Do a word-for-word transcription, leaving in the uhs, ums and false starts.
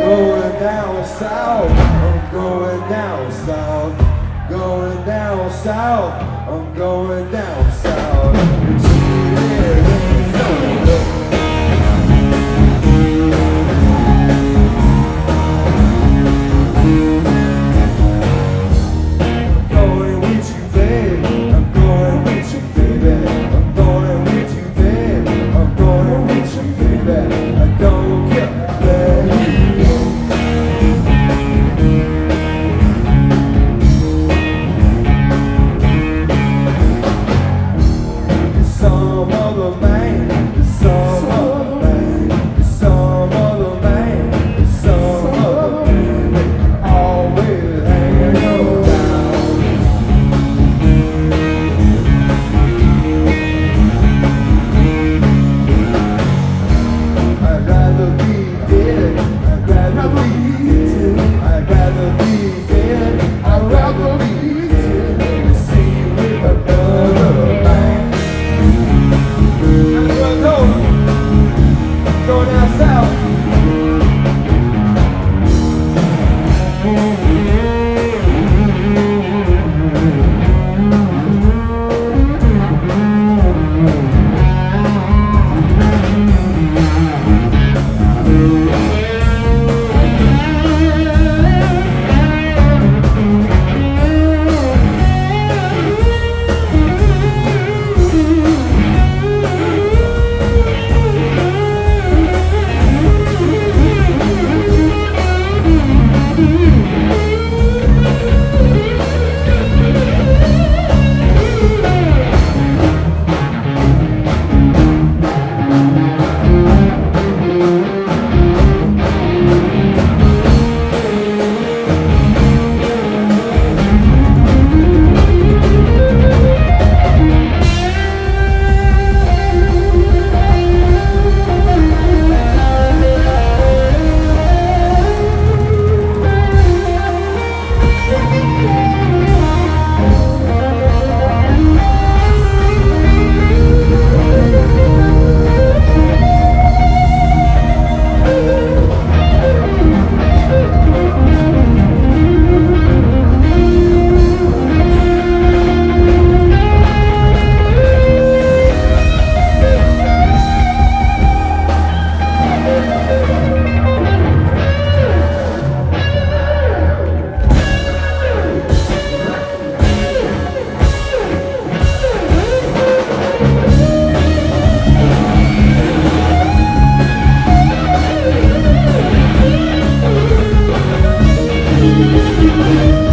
going down south, I'm going down south, going down south, I'm going down south. Going with you, babe, I'm going with you, baby. I'm going with you, babe, I'm going with you, baby. I don't care, baby. Some other man, some other man, some other man, some other man, always hanging around. I'd rather be dead, I'd rather be dead, I'd rather be dead, I'd rather be dead than to see you with another man. Go down south. We'll be right back.